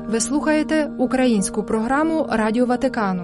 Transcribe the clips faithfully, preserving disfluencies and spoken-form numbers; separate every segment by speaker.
Speaker 1: Ви слухаєте українську програму Радіо Ватикану.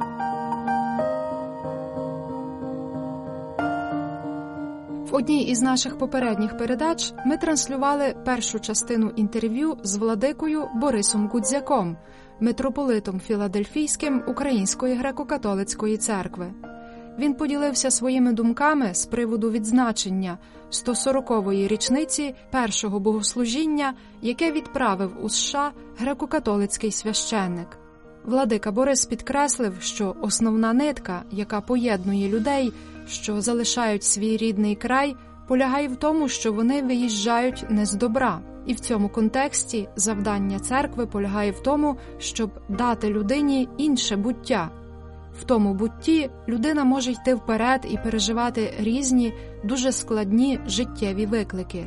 Speaker 1: В одній із наших попередніх передач ми транслювали першу частину інтерв'ю з владикою Борисом Гудзяком, митрополитом Філадельфійським Української греко-католицької церкви. Він поділився своїми думками з приводу відзначення сто сорокової річниці першого богослужіння, яке відправив у США греко-католицький священник. Владика Борис підкреслив, що основна нитка, яка поєднує людей, що залишають свій рідний край, полягає в тому, що вони виїжджають не з добра. І в цьому контексті завдання церкви полягає в тому, щоб дати людині інше буття. В тому бутті людина може йти вперед і переживати різні, дуже складні життєві виклики.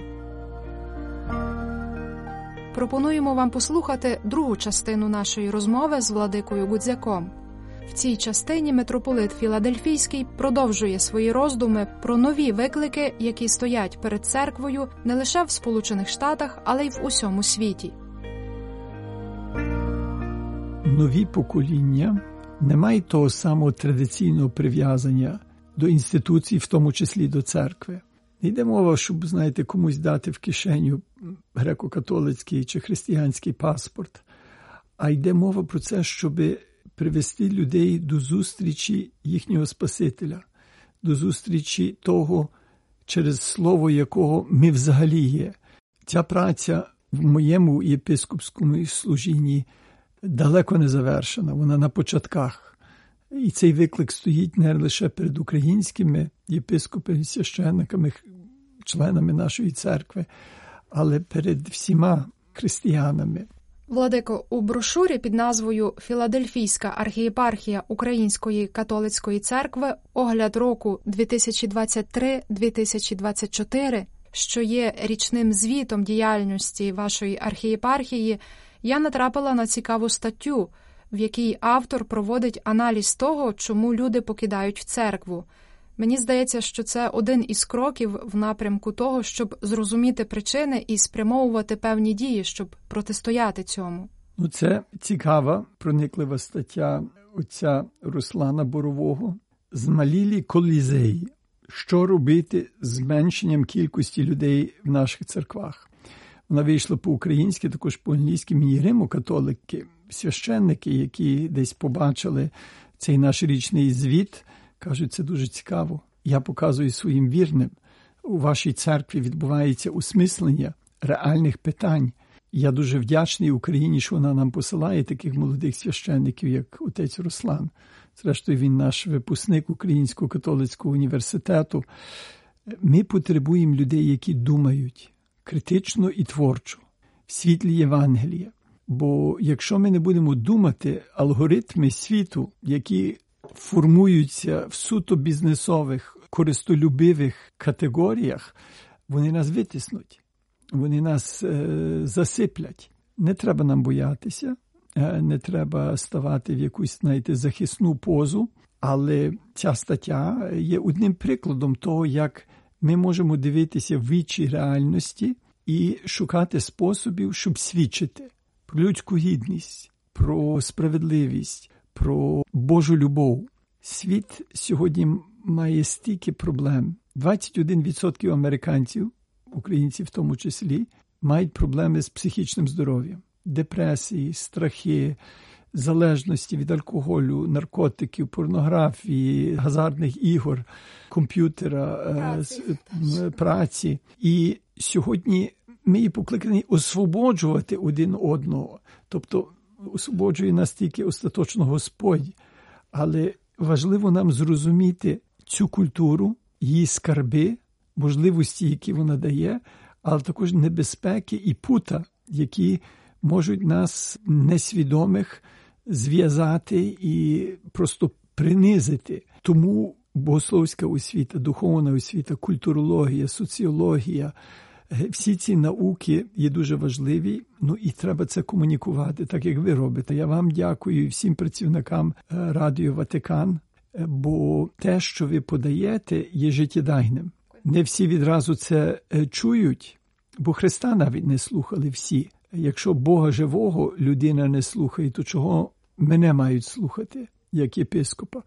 Speaker 1: Пропонуємо вам послухати другу частину нашої розмови з владикою Гудзяком. В цій частині митрополит Філадельфійський продовжує свої роздуми про нові виклики, які стоять перед церквою не лише в Сполучених Штатах, але й в усьому світі.
Speaker 2: Нові покоління не мають того самого традиційного прив'язання до інституцій, в тому числі до церкви. Не йде мова, щоб, знаєте, комусь дати в кишеню греко-католицький чи християнський паспорт, а йде мова про це, щоб привести людей до зустрічі їхнього Спасителя, до зустрічі того, через слово якого ми взагалі є. Ця праця в моєму єпископському служінні далеко не завершена, вона на початках. І цей виклик стоїть не лише перед українськими єпископами, священниками, членами нашої церкви, але перед всіма християнами.
Speaker 1: Владико, у брошурі під назвою «Філадельфійська архієпархія Української католицької церкви. Огляд року дві тисячі двадцять три - дві тисячі двадцять чотири», що є річним звітом діяльності вашої архієпархії, я натрапила на цікаву статтю, в якій автор проводить аналіз того, чому люди покидають церкву. Мені здається, що це один із кроків в напрямку того, щоб зрозуміти причини і спрямовувати певні дії, щоб протистояти цьому.
Speaker 2: Ну, це цікава, прониклива стаття отця Руслана Борового «Змалілі колізеї. Що робити з зменшенням кількості людей в наших церквах?» Вона вийшла по-українськи, також по-англійськи. Мені римо-католики, священники, які десь побачили цей наш річний звіт, кажуть, це дуже цікаво. Я показую своїм вірним. У вашій церкві відбувається осмислення реальних питань. Я дуже вдячний Україні, що вона нам посилає таких молодих священників, як отець Руслан. Зрештою, він наш випускник Українського католицького університету. Ми потребуємо людей, які думають критично і творчо, в світлі Євангелія. Бо якщо ми не будемо думати, алгоритми світу, які формуються в суто бізнесових, користолюбивих категоріях, вони нас витиснуть, вони нас е, засиплять. Не треба нам боятися, е, не треба ставати в якусь, знаєте, захисну позу, але ця стаття є одним прикладом того, як ми можемо дивитися в вічі реальності і шукати способів, щоб свідчити про людську гідність, про справедливість, про Божу любов. Світ сьогодні має стільки проблем. двадцять один відсоток американців, українців в тому числі, мають проблеми з психічним здоров'ям. Депресії, страхи, залежності від алкоголю, наркотиків, порнографії, газардних ігор, комп'ютера, праці. праці. І сьогодні ми є покликані освободжувати один одного. Тобто освободжує нас тільки остаточно Господь. Але важливо нам зрозуміти цю культуру, її скарби, можливості, які вона дає, але також небезпеки і пута, які можуть нас несвідомих зв'язати і просто принизити. Тому богословська освіта, духовна освіта, культурологія, соціологія, всі ці науки є дуже важливі, ну і треба це комунікувати, так як ви робите. Я вам дякую всім працівникам Радіо Ватикан, бо те, що ви подаєте, є життєдайним. Не всі відразу це чують, бо Христа навіть не слухали всі. Якщо Бога живого людина не слухає, то чого мене мають слухати, як єпископа?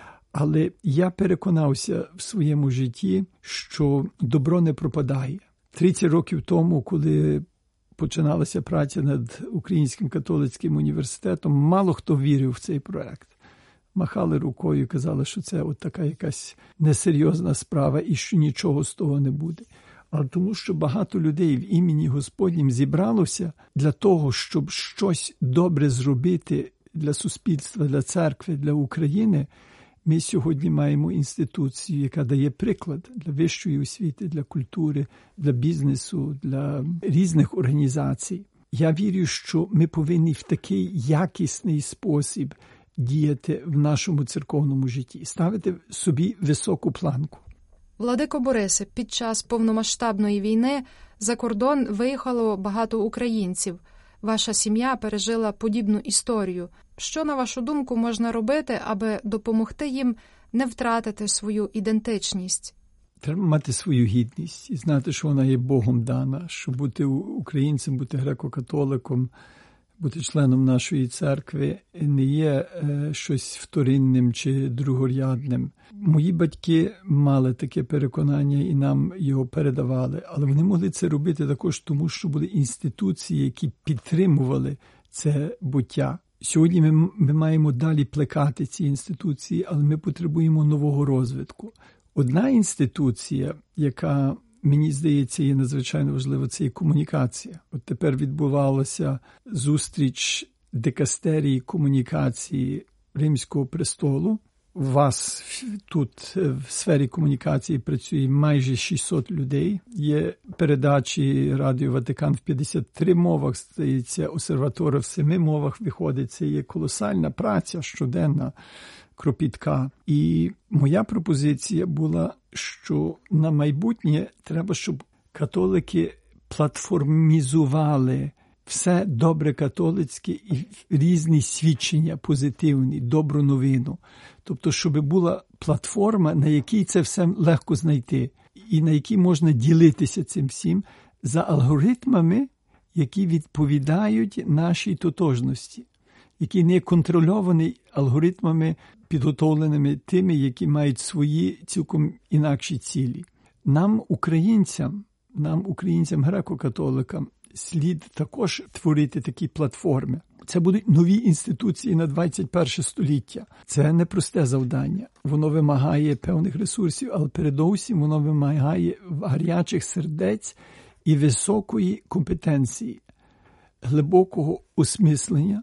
Speaker 2: Але я переконався в своєму житті, що добро не пропадає. тридцять років тому, коли починалася праця над Українським католицьким університетом, мало хто вірив в цей проект. Махали рукою і казали, що це от така якась несерйозна справа і що нічого з того не буде. Але тому, що багато людей в імені Господнім зібралося для того, щоб щось добре зробити для суспільства, для церкви, для України, ми сьогодні маємо інституцію, яка дає приклад для вищої освіти, для культури, для бізнесу, для різних організацій. Я вірю, що ми повинні в такий якісний спосіб діяти в нашому церковному житті, ставити собі високу планку.
Speaker 1: Владико Борисе, під час повномасштабної війни за кордон виїхало багато українців. Ваша сім'я пережила подібну історію. Що, на вашу думку, можна робити, аби допомогти їм не втратити свою ідентичність?
Speaker 2: Треба мати свою гідність і знати, що вона є Богом дана, що бути українцем, бути греко-католиком, бути членом нашої церкви не є е, щось вторинним чи другорядним. Мої батьки мали таке переконання і нам його передавали, але вони могли це робити також тому, що були інституції, які підтримували це буття. Сьогодні ми, ми маємо далі плекати ці інституції, але ми потребуємо нового розвитку. Одна інституція, яка, мені здається, є надзвичайно важлива, це є комунікація. От тепер відбувалася зустріч дикастерії комунікації Римського престолу. У вас тут в сфері комунікації працює майже шістсот людей. Є передачі Радіо Ватикан в п'ятдесят три мовах, здається, обсерватори в семи мовах виходить. Це є колосальна праця щоденна, кропітка. І моя пропозиція була, що на майбутнє треба, щоб католики платформізували все добре католицьке і різні свідчення позитивні, добру новину. Тобто, щоб була платформа, на якій це все легко знайти і на якій можна ділитися цим всім за алгоритмами, які відповідають нашій тотожності, які не контрольовані алгоритмами, підготовленими тими, які мають свої цілком інакші цілі. Нам, українцям, нам, українцям, греко-католикам, слід також творити такі платформи. Це будуть нові інституції на двадцять перше століття. Це непросте завдання. Воно вимагає певних ресурсів, але передовсім воно вимагає гарячих сердець і високої компетенції, глибокого осмислення,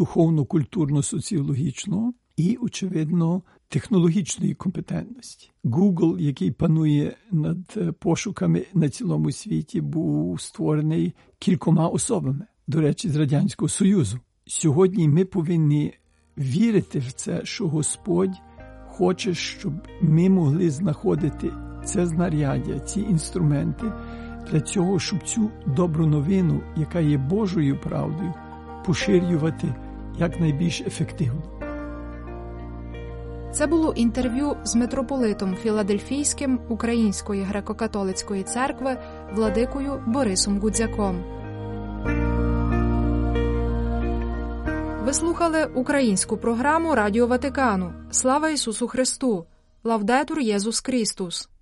Speaker 2: духовно-культурно-соціологічного і, очевидно, технологічної компетентності. Google, який панує над пошуками на цілому світі, був створений кількома особами, до речі, з Радянського Союзу. Сьогодні ми повинні вірити в це, що Господь хоче, щоб ми могли знаходити це знаряддя, ці інструменти для цього, щоб цю добру новину, яка є Божою правдою, поширювати якнайбільш ефективно.
Speaker 1: Це було інтерв'ю з митрополитом Філадельфійським Української греко-католицької церкви владикою Борисом Гудзяком. Ви слухали українську програму Радіо Ватикану. Слава Ісусу Христу! Лавдетур Єсус Христос!